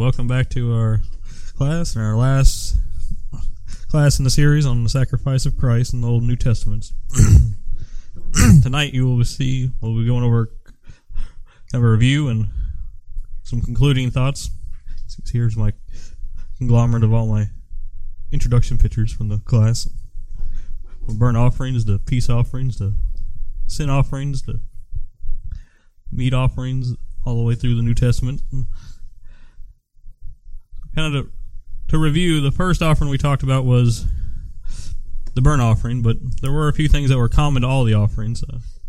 welcome back to our class and our last class in the series on the sacrifice of Christ in the Old and New Testaments. Tonight we'll be going over kind of a review and some concluding thoughts. Here's my conglomerate of all my introduction pictures from the class. From burnt offerings, the peace offerings, the sin offerings, the meat offerings, all the way through the New Testament. Kind of to review, the first offering we talked about was the burnt offering, but there were a few things that were common to all the offerings.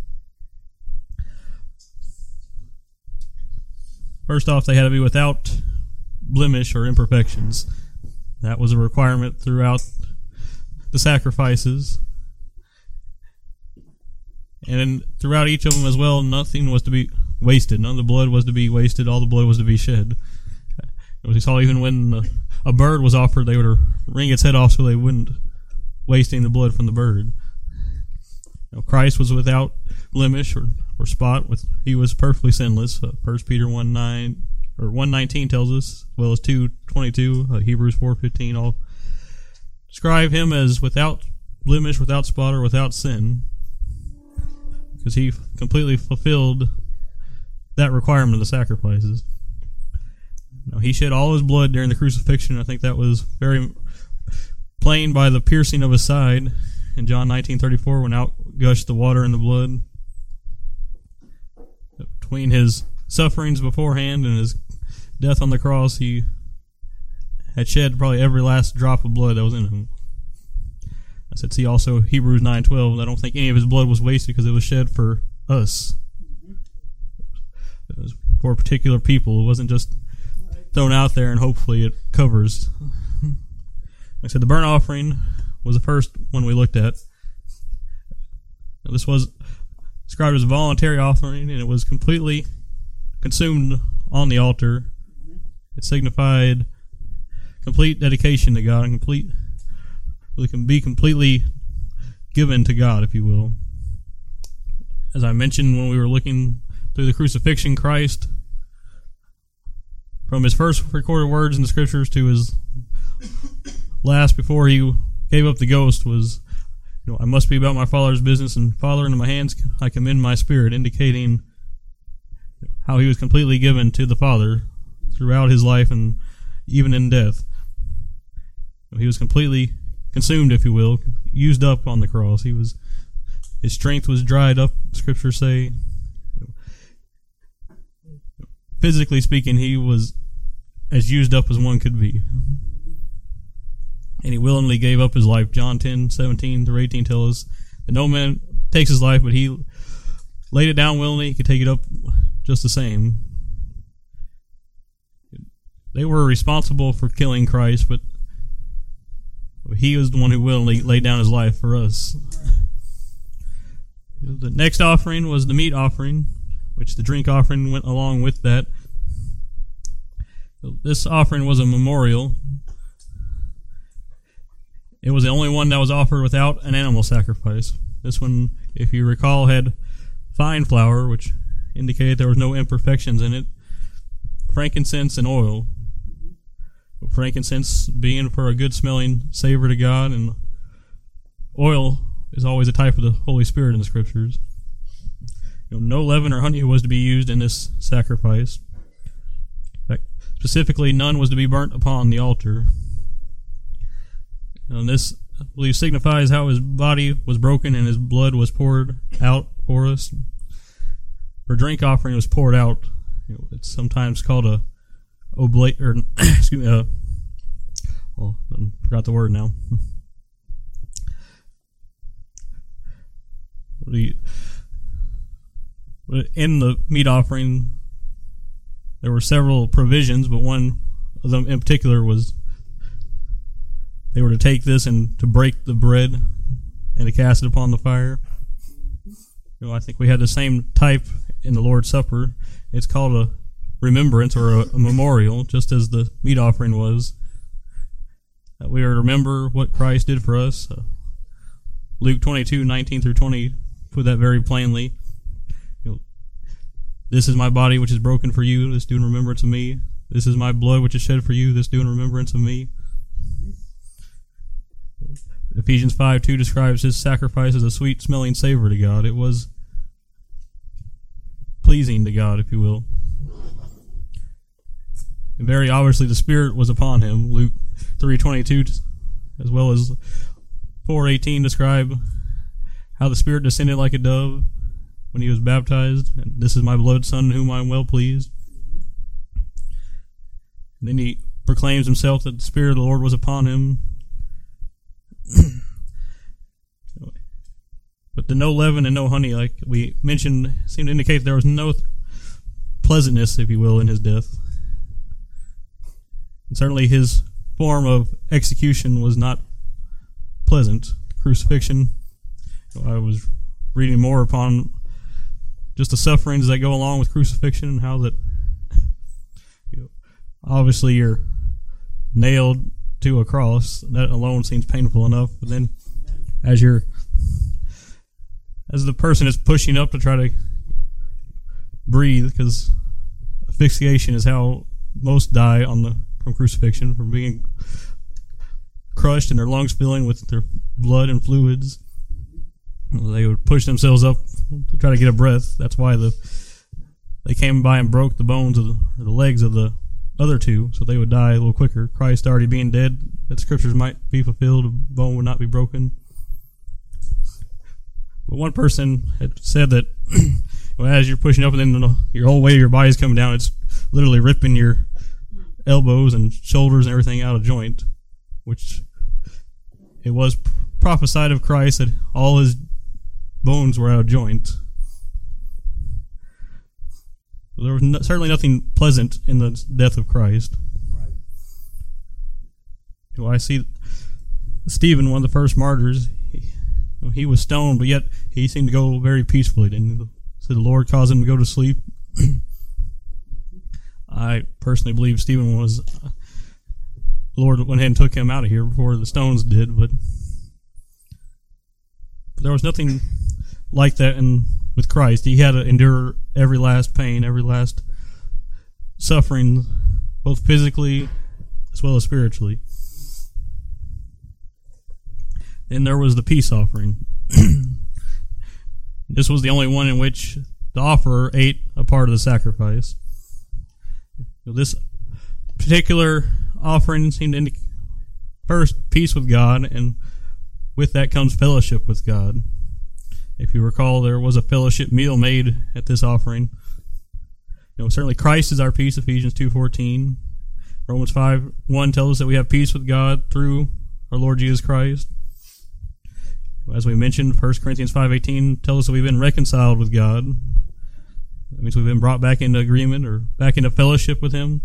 First off, they had to be without blemish or imperfections. That was a requirement throughout the sacrifices. And then throughout each of them as well, nothing was to be wasted. None of the blood was to be wasted. All the blood was to be shed. We saw even when a bird was offered, they would wring its head off so they wouldn't waste any of the blood from the bird. Christ was without blemish or spot. He was perfectly sinless. 1 Peter 1:19 tells us, as well as 2:22, Hebrews 4:15, all describe him as without blemish, without spot, or without sin, because he completely fulfilled that requirement of the sacrifices. He shed all his blood during the crucifixion. I think that was very plain by the piercing of his side in John 19:34, when out gushed the water and the blood. Between his sufferings beforehand and his death on the cross, he had shed probably every last drop of blood that was in him. I said, see also Hebrews 9:12. I don't think any of his blood was wasted because it was shed for us. It was for particular people. It wasn't just thrown out there and hopefully it covers. Like I said, the burnt offering was the first one we looked at. Now, this was described as a voluntary offering, and it was completely consumed on the altar. It signified complete dedication to God, and it can be completely given to God, if you will. As I mentioned when we were looking through the crucifixion, Christ, from his first recorded words in the scriptures to his last before he gave up the ghost, was, I must be about my Father's business, and Father, into my hands I commend my spirit, indicating how he was completely given to the Father throughout his life and even in death. He was completely consumed, if you will, used up on the cross. His strength was dried up, scriptures say. Physically speaking, he was as used up as one could be. And he willingly gave up his life. John 10:17-18 tell us that no man takes his life, but he laid it down willingly. He could take it up just the same. They were responsible for killing Christ, but he was the one who willingly laid down his life for us. The next offering was the meat offering, which the drink offering went along with that. This offering was a memorial. It was the only one that was offered without an animal sacrifice. This one, if you recall, had fine flour, which indicated there was no imperfections in it, frankincense, and oil. Frankincense being for a good-smelling savor to God, and oil is always a type of the Holy Spirit in the Scriptures. No leaven or honey was to be used in this sacrifice. In fact, specifically, none was to be burnt upon the altar. And this, I believe, signifies how his body was broken and his blood was poured out for us. For drink offering, it was poured out. It's sometimes called a oblate, or excuse me. I forgot the word now. In the meat offering, there were several provisions, but one of them in particular was they were to take this and to break the bread and to cast it upon the fire. I think we had the same type in the Lord's Supper. It's called a remembrance or a memorial, just as the meat offering was. We are to remember what Christ did for us. Luke 22:19-20 put that very plainly. This is my body which is broken for you. This do in remembrance of me. This is my blood which is shed for you. This do in remembrance of me. Ephesians 5:2 describes his sacrifice as a sweet-smelling savor to God. It was pleasing to God, if you will. And very obviously the Spirit was upon him. Luke 3:22, as well as 4:18, describe how the Spirit descended like a dove when he was baptized. And this is my beloved Son, in whom I am well pleased. And then he proclaims himself that the Spirit of the Lord was upon him. But the no leaven and no honey, like we mentioned, seem to indicate there was no pleasantness, if you will, in his death. And certainly his form of execution was not pleasant. Crucifixion, I was reading more upon just the sufferings that go along with crucifixion and how that obviously you're nailed to a cross. That alone seems painful enough. But then as the person is pushing up to try to breathe, because asphyxiation is how most die from crucifixion, from being crushed and their lungs filling with their blood and fluids. They would push themselves up to try to get a breath. That's why they came by and broke the bones of the legs of the other two, so they would die a little quicker. Christ already being dead, that scriptures might be fulfilled, a bone would not be broken. But one person had said that as you're pushing up and then your whole weight of your body's coming down, it's literally ripping your elbows and shoulders and everything out of joint, which it was prophesied of Christ that all his bones were out of joint. There was certainly nothing pleasant in the death of Christ. Right. Well, I see Stephen, one of the first martyrs, he was stoned, but yet he seemed to go very peacefully, didn't he? So the Lord caused him to go to sleep. I personally believe Stephen was... the Lord went ahead and took him out of here before the stones did, but there was nothing like that with Christ. He had to endure every last pain, every last suffering, both physically as well as spiritually. Then there was the peace offering. This was the only one in which the offerer ate a part of the sacrifice. This particular offering seemed to indicate, first, peace with God, and with that comes fellowship with God. If you recall, there was a fellowship meal made at this offering. Certainly Christ is our peace, Ephesians 2:14. Romans 5:1 tells us that we have peace with God through our Lord Jesus Christ. As we mentioned, 1 Corinthians 5:18 tells us that we've been reconciled with God. That means we've been brought back into agreement or back into fellowship with Him.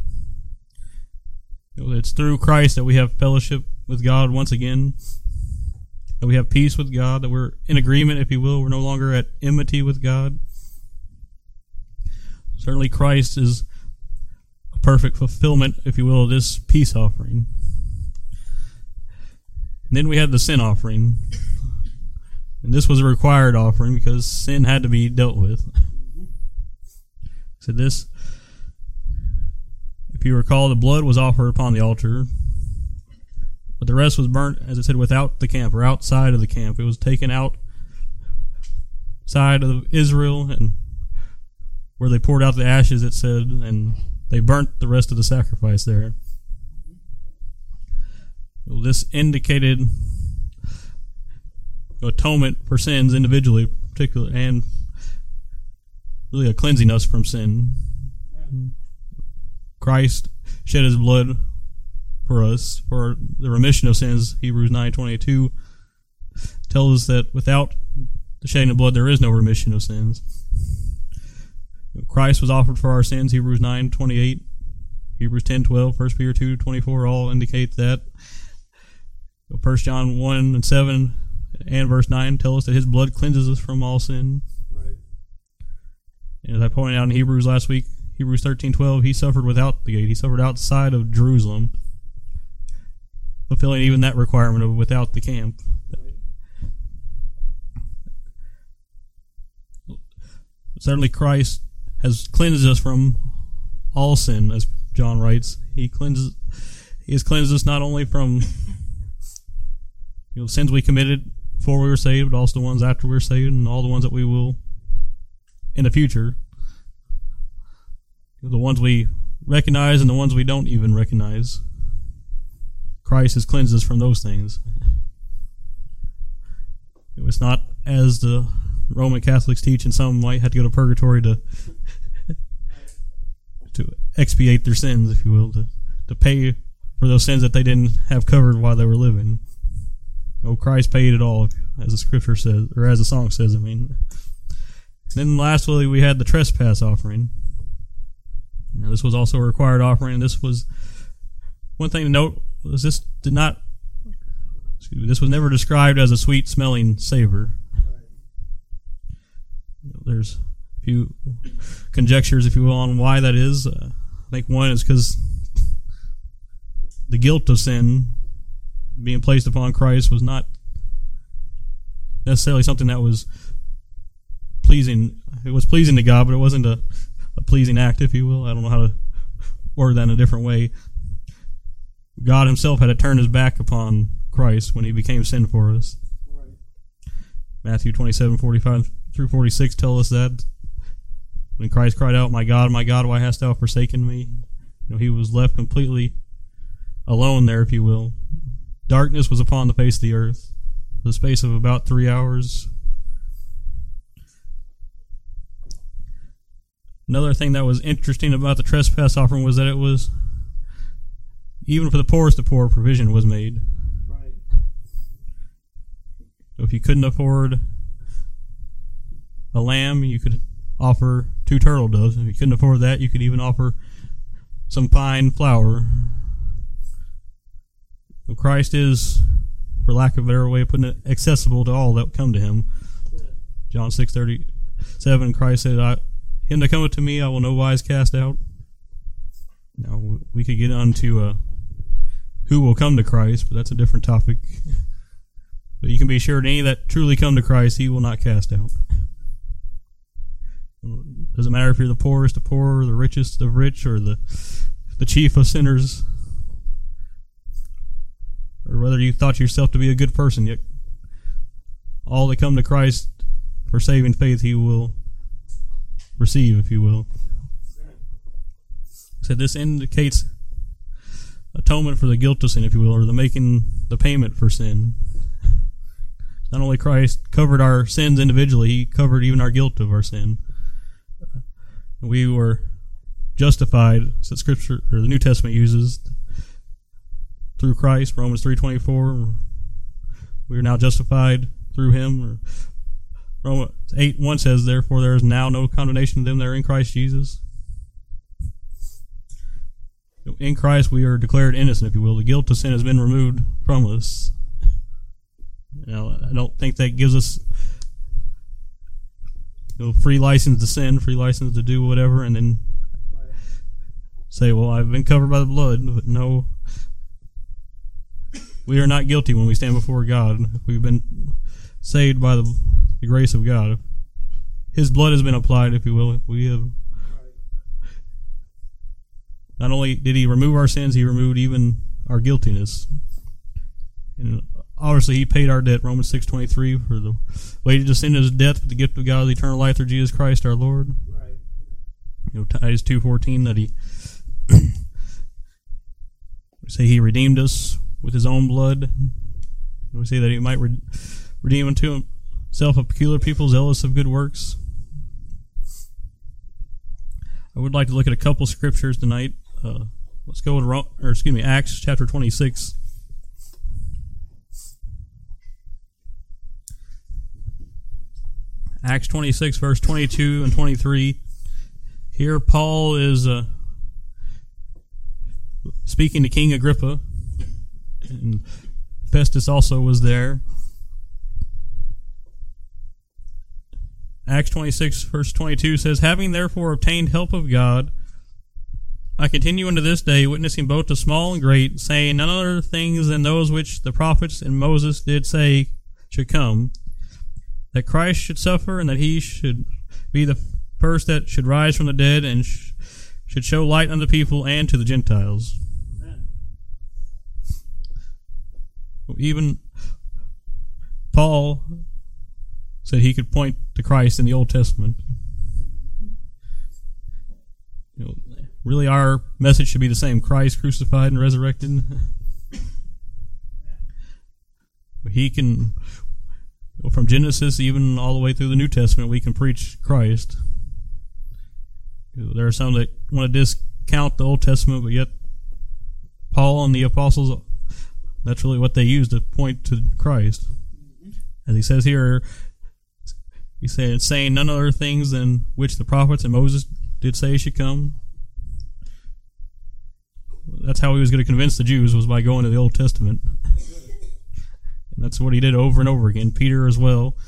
It's through Christ that we have fellowship with God once again. That we have peace with God, that we're in agreement, if you will. We're no longer at enmity with God. Certainly Christ is a perfect fulfillment, if you will, of this peace offering. And then we have the sin offering. And this was a required offering because sin had to be dealt with. So this, if you recall, the blood was offered upon the altar, but the rest was burnt, as it said, without the camp or outside of the camp. It was taken outside of Israel, and where they poured out the ashes, it said, and they burnt the rest of the sacrifice there. This indicated atonement for sins individually, particularly, and really a cleansing us from sin. Christ shed His blood for us for the remission of sins. Hebrews 9:22 tells us that without the shedding of blood, there is no remission of sins. Christ was offered for our sins. Hebrews 9:28, Hebrews 10:12, 1 Peter 2:24 all indicate that. 1 John 1:7 and verse 9 tell us that His blood cleanses us from all sin. Right. And as I pointed out in Hebrews last week, Hebrews 13:12, He suffered without the gate. He suffered outside of Jerusalem, fulfilling even that requirement of without the camp. Certainly Christ has cleansed us from all sin, as John writes. He has cleansed us not only from sins we committed before we were saved, but also the ones after we were saved, and all the ones that we will in the future. The ones we recognize and the ones we don't even recognize. Christ has cleansed us from those things. It's not as the Roman Catholics teach, and some might have to go to purgatory to expiate their sins, if you will, to pay for those sins that they didn't have covered while they were living. Oh, Christ paid it all, as the scripture says, or as the song says, I mean. Then lastly, we had the trespass offering. Now, this was also a required offering, and this was one thing to note was this was never described as a sweet-smelling savor. There's a few conjectures, if you will, on why that is. I think one is because the guilt of sin being placed upon Christ was not necessarily something that was pleasing. It was pleasing to God, but it wasn't a pleasing act, if you will. I don't know how to word that in a different way. God himself had to turn his back upon Christ when he became sin for us. Right. Matthew 27:45 through 46 tell us that when Christ cried out, my God, why hast thou forsaken me?" He was left completely alone there, if you will. Darkness was upon the face of the earth for the space of about 3 hours. Another thing that was interesting about the trespass offering was that it was, even for the poorest of poor, provision was made. Right. So if you couldn't afford a lamb, you could offer 2 turtle doves. If you couldn't afford that, you could even offer some fine flour. So Christ is, for lack of a better way of putting it, accessible to all that come to him. John 6:37, Christ said, "Him that cometh to me, I will no wise cast out." Now, we could get on to who will come to Christ, but that's a different topic. But you can be sure that any that truly come to Christ, he will not cast out. Doesn't matter if you're the poorest of poor, or the richest of rich, or the chief of sinners, or whether you thought yourself to be a good person. Yet all that come to Christ for saving faith, he will receive, if you will. So this indicates atonement for the guilt of sin, if you will, or the making the payment for sin. Not only Christ covered our sins individually, he covered even our guilt of our sin. We were justified, so Scripture or the New Testament uses, through Christ. Romans 3:24. We are now justified through him. Romans 8:1 says, "Therefore there is now no condemnation to them that are in Christ Jesus." In Christ we are declared innocent, if you will. The guilt of sin has been removed from us. Now, I don't think that gives us free license to sin, free license to do whatever, and then say, well, I've been covered by the blood. But no, we are not guilty when we stand before God. We've been saved by the grace of God. His blood has been applied, if you will. We have. Not only did he remove our sins, he removed even our guiltiness. And obviously, he paid our debt. Romans 6:23, for the wages of sin is death, but the gift of God is eternal life through Jesus Christ our Lord. Right. Titus 2:14, that we say he redeemed us with his own blood. We say that he might redeem unto himself a peculiar people, zealous of good works. I would like to look at a couple scriptures tonight. Let's go to Acts chapter 26. Acts 26, verse 22 and 23. Here Paul is speaking to King Agrippa, and Festus also was there. Acts 26, verse 22 says, "Having therefore obtained help of God, I continue unto this day, witnessing both to small and great, saying none other things than those which the prophets and Moses did say should come, that Christ should suffer, and that he should be the first that should rise from the dead, and should show light unto the people and to the Gentiles. Amen. Even Paul said he could point to Christ in the Old Testament. Really, our message should be the same: Christ crucified and resurrected. He can, from Genesis even all the way through the New Testament, we can preach Christ. There are some that want to discount the Old Testament, but yet Paul and the apostles, that's really what they use to point to Christ. As he says here, he said, saying none other things than which the prophets and Moses did say should come. That's how he was going to convince the Jews, was by going to the Old Testament. And that's what he did over and over again. Peter as well.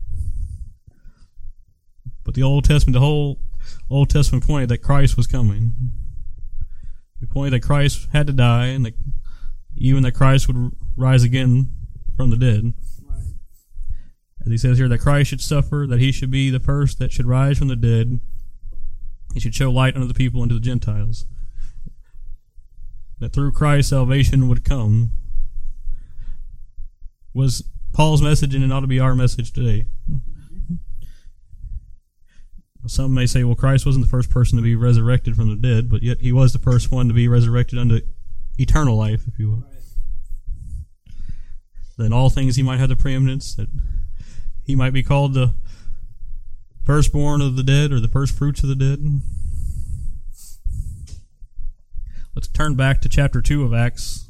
But the Old Testament, the whole Old Testament pointed that Christ was coming. It pointed that Christ had to die, and that even that Christ would rise again from the dead. As he says here, that Christ should suffer, that he should be the first that should rise from the dead. He should show light unto the people and to the Gentiles. That through Christ salvation would come was Paul's message, and it ought to be our message today. Some may say, well, Christ wasn't the first person to be resurrected from the dead, but yet he was the first one to be resurrected unto eternal life, if you will. Then all things he might have the preeminence, that he might be called the firstborn of the dead, or the first fruits of the dead. Let's turn back to chapter 2 of Acts.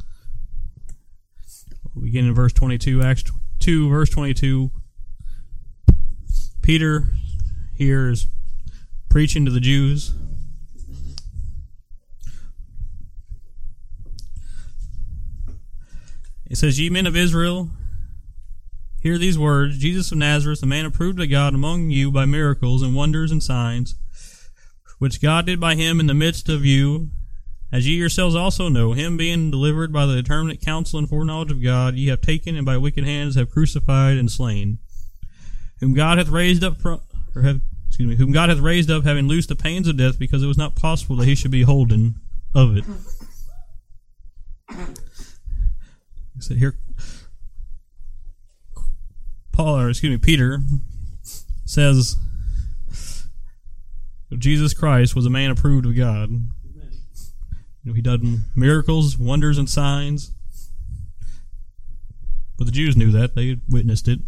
We'll begin in verse 22. Acts 2, verse 22. Peter here is preaching to the Jews. It says, Ye men of Israel, hear these words. Jesus of Nazareth, a man approved of God among you by miracles and wonders and signs, which God did by him in the midst of you, as ye yourselves also know, him being delivered by the determinate counsel and foreknowledge of God, ye have taken and by wicked hands have crucified and slain, whom God hath raised up whom God hath raised up, having loosed the pains of death, because it was not possible that he should be holden of it. So here, Peter says Jesus Christ was a man approved of God. He done miracles, wonders, and signs. But the Jews knew that. They witnessed it.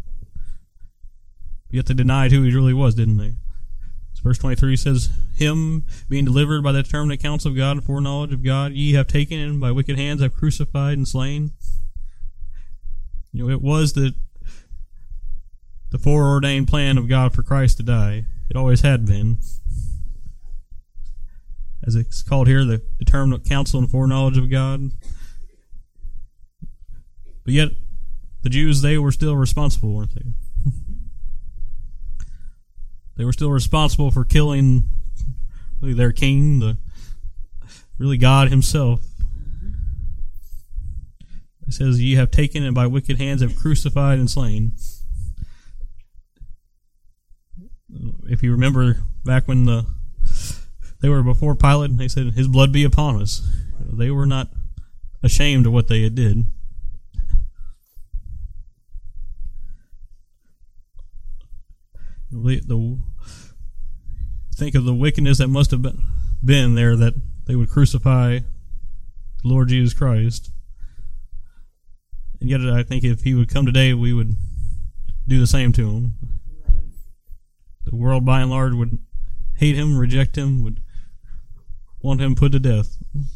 Yet they denied who he really was, didn't they? So verse 23 says, Him being delivered by the determinate counsel of God and foreknowledge of God, ye have taken and by wicked hands have crucified and slain. It was the foreordained plan of God for Christ to die. It always had been. As it's called here, the determinate counsel and foreknowledge of God. But yet, the Jews, they were still responsible, weren't they? They were still responsible for killing their king, really God himself. It says, Ye have taken and by wicked hands have crucified and slain. If you remember back when they were before Pilate, they said, His blood be upon us. They were not ashamed of what they had did. Think of the wickedness that must have been there, that they would crucify the Lord Jesus Christ. And yet I think if he would come today, we would do the same to him. The world by and large would hate him, reject him, would want him put to death.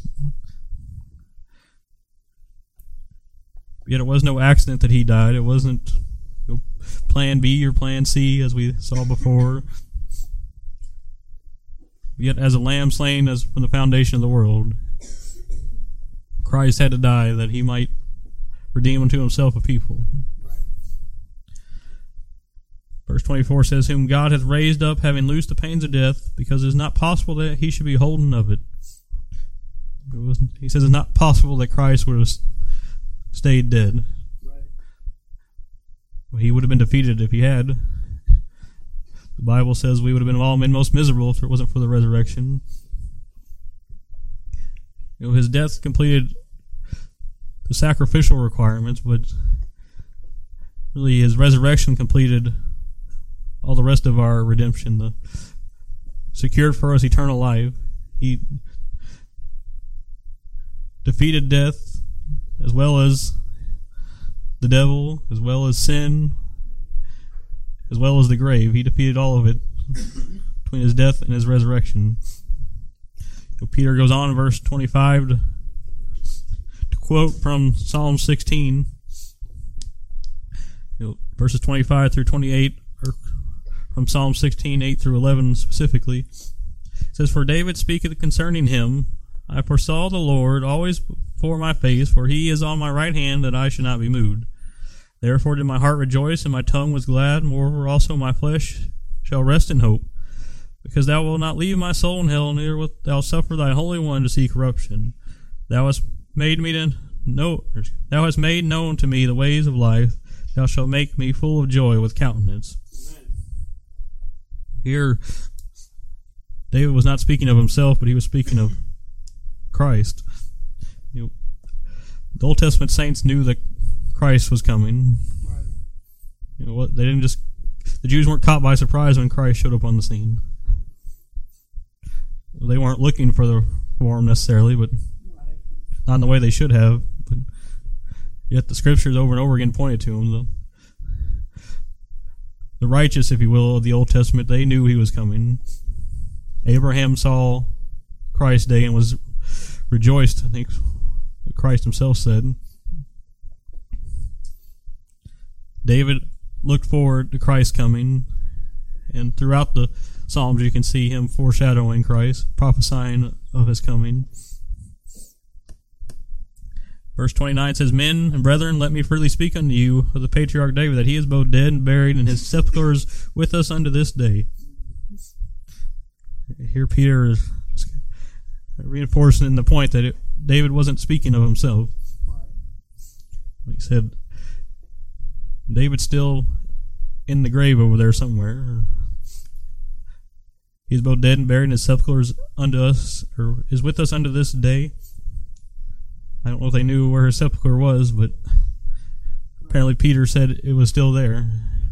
Yet it was no accident that he died. It wasn't plan B or plan C, as we saw before. Yet as a lamb slain as from the foundation of the world, Christ had to die that he might redeem unto himself a people. Verse 24 says, Whom God hath raised up, having loosed the pains of death, because it is not possible that he should be holden of it. He says it's not possible that Christ would have stayed dead. He would have been defeated if he had. The Bible says we would have been all men most miserable if it wasn't for the resurrection. His death completed the sacrificial requirements, but really his resurrection completed all the rest of our redemption, secured for us eternal life. He defeated death, as well as the devil, as well as sin, as well as the grave. He defeated all of it between his death and his resurrection. Peter goes on in verse 25 to quote from Psalm 16. Verses 25 through 28 are from Psalm 16, 8 through 11 specifically. It says, "For David speaketh concerning him, I foresaw the Lord always before my face, for he is on my right hand, that I should not be moved. Therefore did my heart rejoice, and my tongue was glad. Moreover also my flesh shall rest in hope. Because thou wilt not leave my soul in hell, neither wilt thou suffer thy Holy One to see corruption. Thou hast made known to me the ways of life. Thou shalt make me full of joy with countenance." Amen. Here, David was not speaking of himself, but he was speaking of Christ. The Old Testament saints knew that Christ was coming. Right. The Jews weren't caught by surprise when Christ showed up on the scene. They weren't looking for him necessarily, but not in the way they should have. But yet the scriptures over and over again pointed to him. The righteous, if you will, of the Old Testament, they knew he was coming. Abraham saw Christ's day and was rejoiced, I think what Christ himself said. David looked forward to Christ coming, and throughout the Psalms you can see him foreshadowing Christ, prophesying of his coming. Verse 29 says, "Men and brethren, let me freely speak unto you of the patriarch David, that he is both dead and buried, and his sepulchre is with us unto this day." Here Peter is reinforcing the point that David wasn't speaking of himself. He said, David's still in the grave over there somewhere. He's both dead and buried, and his sepulchre is unto us, or is with us unto this day. I don't know if they knew where his sepulchre was, but apparently Peter said it was still there.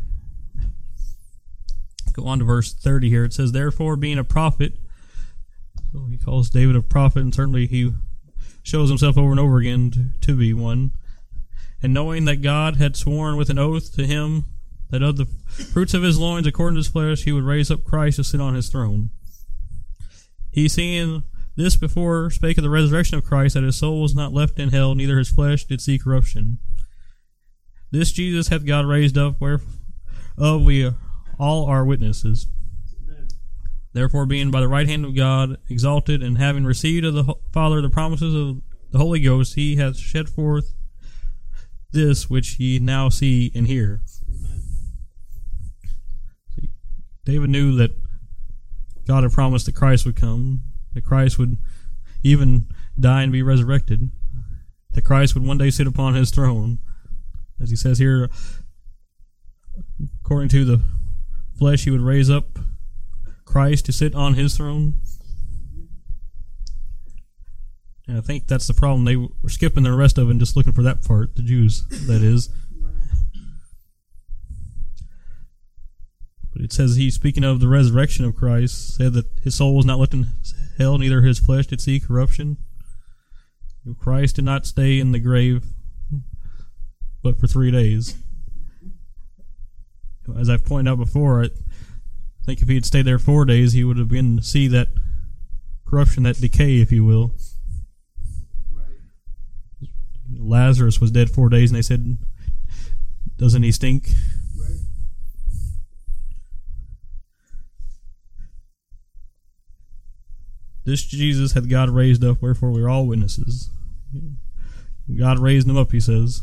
Go on to verse 30 here. It says, "Therefore, being a prophet," so he calls David a prophet, and certainly he shows himself over and over again to be one. "And knowing that God had sworn with an oath to him that of the fruits of his loins, according to his flesh, he would raise up Christ to sit on his throne. He, seeing this before, spake of the resurrection of Christ, that his soul was not left in hell, neither his flesh did see corruption. This Jesus hath God raised up, whereof we all are witnesses. Therefore, being by the right hand of God exalted, and having received of the Father the promises of the Holy Ghost, he hath shed forth this which ye now see and hear." David knew that God had promised that Christ would come, that Christ would even die and be resurrected, that Christ would one day sit upon his throne. As he says here, according to the flesh, he would raise up Christ to sit on his throne. And I think that's the problem. They were skipping the rest of it and just looking for that part, the Jews, that is. But it says he's speaking of the resurrection of Christ, said that his soul was not left in hell, neither his flesh did see corruption. Christ did not stay in the grave but for 3 days. As I've pointed out before, I think if he had stayed there 4 days, he would have begun to see that corruption, that decay, if you will. Lazarus was dead 4 days, and they said, "Doesn't he stink?" Right. This Jesus hath God raised up, wherefore we are all witnesses. God raised him up, he says.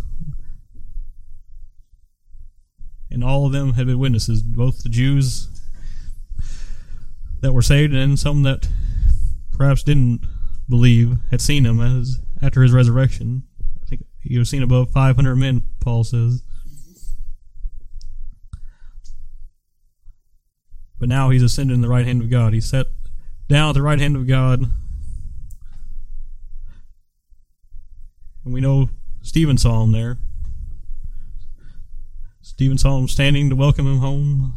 And all of them had been witnesses, both the Jews that were saved and some that perhaps didn't believe, had seen him after his resurrection. I think he was seen above 500 men, Paul says. but now he's ascended in the right hand of God. He's sat down at the right hand of God. And we know Stephen saw him there. Stephen saw him standing to welcome him home.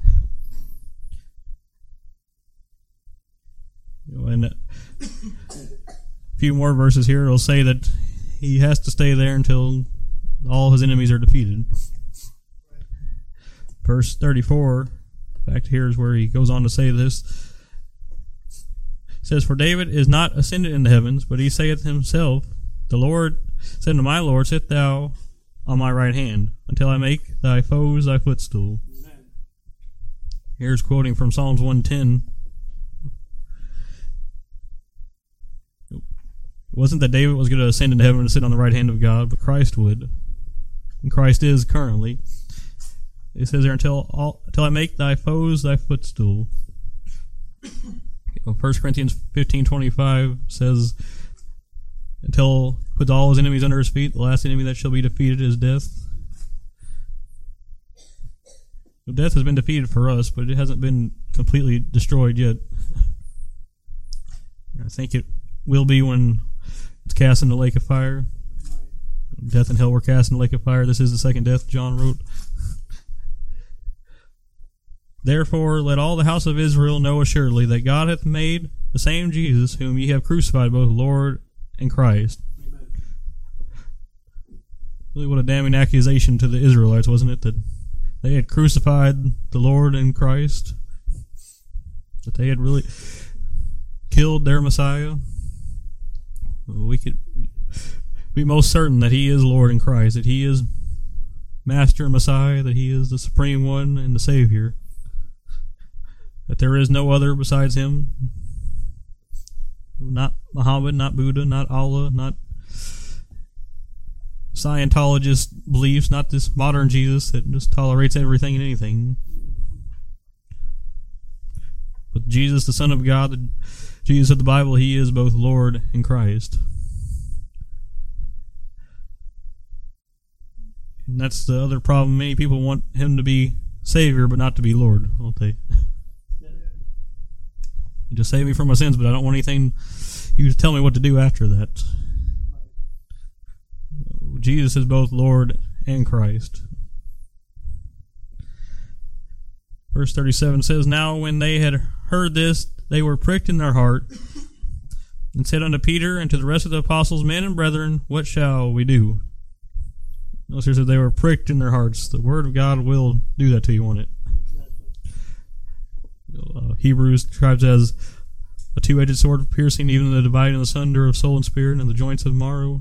And a few more verses here will say that he has to stay there until all his enemies are defeated. Verse 34, in fact, here's where he goes on to say this. It says, "For David is not ascended in the heavens, but he saith himself, the Lord said unto my Lord, Sit thou on my right hand, until I make thy foes thy footstool." Amen. Here's quoting from Psalms 110. It wasn't that David was going to ascend into heaven and sit on the right hand of God, but Christ would. And Christ is currently. It says there, until I make thy foes thy footstool. 1 Corinthians 15:25 says, until he puts all his enemies under his feet, the last enemy that shall be defeated is death. Death has been defeated for us, but it hasn't been completely destroyed yet. I think it will be when it's cast in the lake of fire. Death and hell were cast in the lake of fire. This is the second death, John wrote. "Therefore let all the house of Israel know assuredly that God hath made the same Jesus, whom ye have crucified, both Lord and Christ." Amen. Really, what a damning accusation to the Israelites, wasn't it? That they had crucified the Lord and Christ. That they had really killed their Messiah. We could be most certain that he is Lord and Christ, that he is Master and Messiah, that he is the Supreme One and the Savior. That there is no other besides him. Not Muhammad, not Buddha, not Allah, not Scientologist beliefs, not this modern Jesus that just tolerates everything and anything. But Jesus, the Son of God, the Jesus of the Bible, he is both Lord and Christ. And that's the other problem. Many people want him to be Savior, but not to be Lord, won't they? You just save me from my sins, but I don't want anything you to tell me what to do after that. Jesus is both Lord and Christ. Verse 37 says, "Now when they had heard this, they were pricked in their heart, and said unto Peter and to the rest of the apostles, Men and brethren, what shall we do?" Notice here says they were pricked in their hearts. The Word of God will do that to you, won't it? Hebrews describes it as a two-edged sword, piercing even the dividing asunder of soul and spirit and the joints of marrow.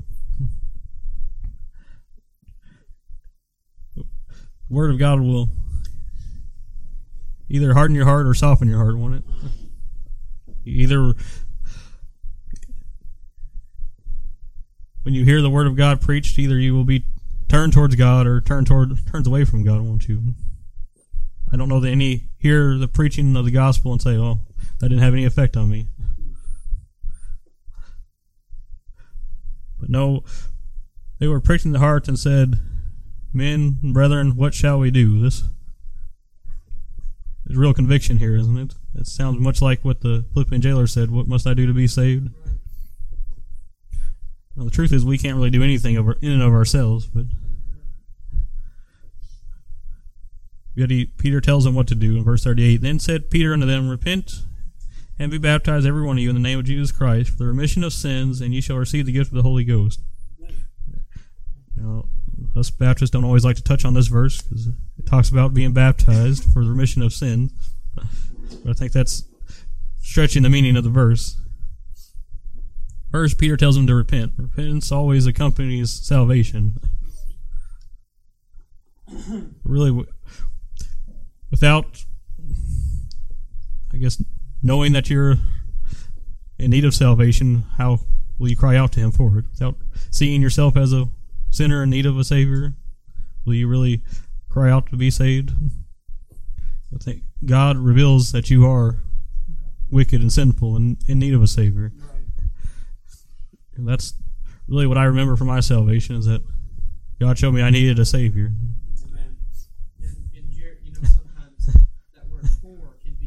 The Word of God will either harden your heart or soften your heart, won't it? Either when you hear the Word of God preached, either you will be turned towards God or turns away from God, won't you? I don't know that any hear the preaching of the gospel and say, "Oh, that didn't have any effect on me." But no, they were pricked in the heart and said, "Men and brethren, what shall we do?" This is real conviction here, isn't it? It sounds much like what the Philippian jailer said, "What must I do to be saved?" Well, the truth is we can't really do anything in and of ourselves, but Peter tells them what to do in verse 38. "Then said Peter unto them, Repent, and be baptized every one of you in the name of Jesus Christ for the remission of sins, and ye shall receive the gift of the Holy Ghost." Now, us Baptists don't always like to touch on this verse because it talks about being baptized for the remission of sins. But I think that's stretching the meaning of the verse. First, Peter tells them to repent. Repentance always accompanies salvation. Really, without, I guess, knowing that you're in need of salvation, how will you cry out to him for it? Without seeing yourself as a sinner in need of a Savior, will you really cry out to be saved? I think God reveals that you are wicked and sinful and in need of a Savior. And that's really what I remember from my salvation, is that God showed me I needed a Savior. Amen. And sometimes that word "for" can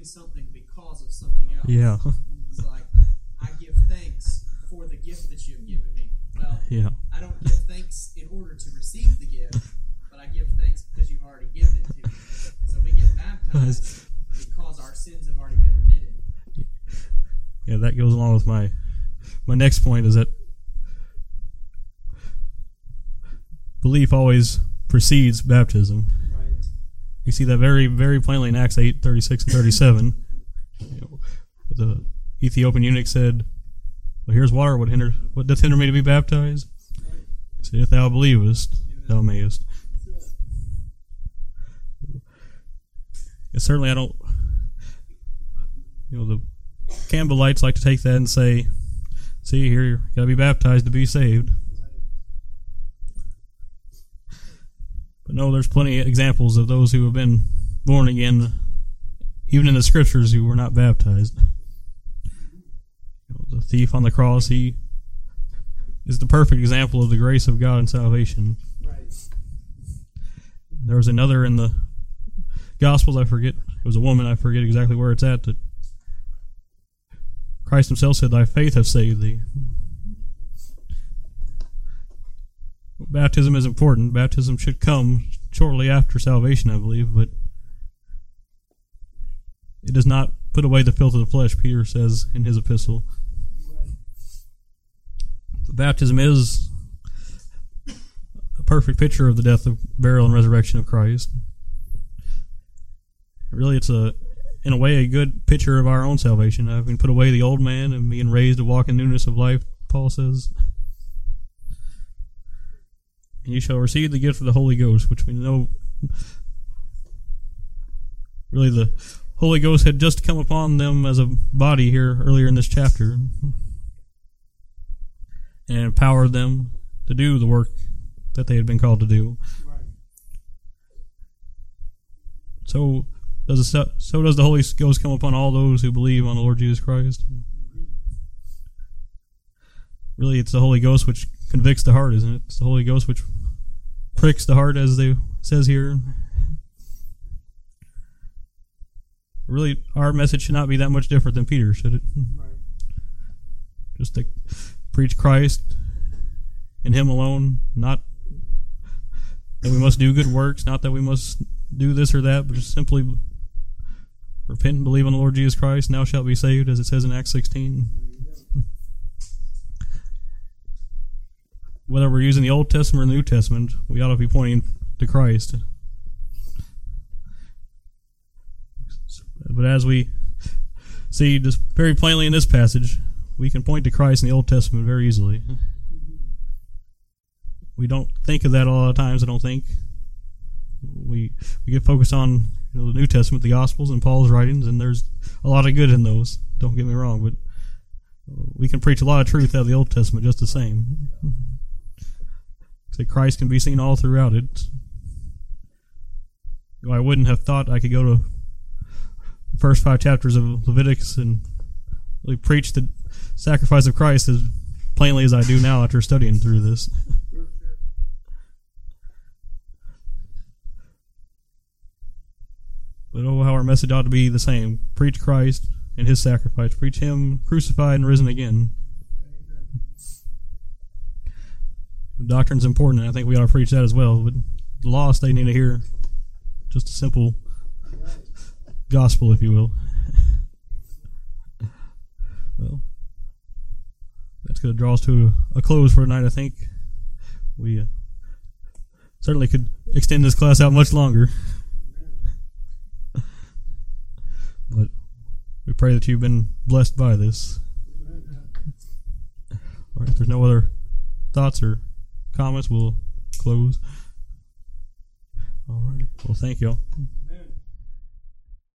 doing something because of something else. Yeah. It's like, I give thanks for the gift that you have given me. Well, Yeah. I don't give thanks in order to receive the gift, but I give thanks because you've already given it to me. So we get baptized because our sins have already been remitted. Yeah, that goes along with my next point, is that belief always precedes baptism. Right. We see that very, very plainly in Acts 8:36 and 37. The Ethiopian eunuch said, "Well, here's water. What doth hinder me to be baptized?" He said, "If thou believest, thou mayest." And certainly, I don't. The Campbellites like to take that and say, "See, here you got to be baptized to be saved." But no, there's plenty of examples of those who have been born again, even in the scriptures, who were not baptized. The thief on the cross, he is the perfect example of the grace of God and salvation. Right. There was another in the Gospels, I forget, it was a woman, I forget exactly where it's at, that Christ himself said, "Thy faith hath saved thee." Baptism is important. Baptism should come shortly after salvation, I believe, but it does not put away the filth of the flesh, Peter says in his epistle. Baptism is a perfect picture of the death, burial, and resurrection of Christ. Really, it's in a way a good picture of our own salvation. Having put away the old man and being raised to walk in newness of life, Paul says. And you shall receive the gift of the Holy Ghost, which we know really the Holy Ghost had just come upon them as a body here earlier in this chapter and empowered them to do the work that they had been called to do. Right. So does the Holy Ghost come upon all those who believe on the Lord Jesus Christ. Really, it's the Holy Ghost which convicts the heart, isn't it? It's the Holy Ghost which pricks the heart, as it says here. Really, our message should not be that much different than Peter, should it? Right. Just to preach Christ and Him alone, not that we must do good works, not that we must do this or that, but just simply repent and believe on the Lord Jesus Christ, and thou shalt be saved, as it says in Acts 16. Whether we're using the Old Testament or the New Testament, we ought to be pointing to Christ. But as we see just very plainly in this passage, we can point to Christ in the Old Testament very easily. We don't think of that a lot of times, I don't think. We get focused on the New Testament, the Gospels, and Paul's writings, and there's a lot of good in those, don't get me wrong, but we can preach a lot of truth out of the Old Testament just the same. Christ can be seen all throughout it. I wouldn't have thought I could go to the first 5 chapters of Leviticus and really preach the sacrifice of Christ as plainly as I do now after studying through this. But oh, how our message ought to be the same. Preach Christ and His sacrifice. Preach Him crucified and risen again. The doctrine's important, and I think we ought to preach that as well. But the lost, they need to hear just a simple gospel, if you will. Well, that's going to draw us to a close for tonight, I think. We certainly could extend this class out much longer. But we pray that you've been blessed by this. All right, if there's no other thoughts or comments, we'll close. All right. Well, thank you all.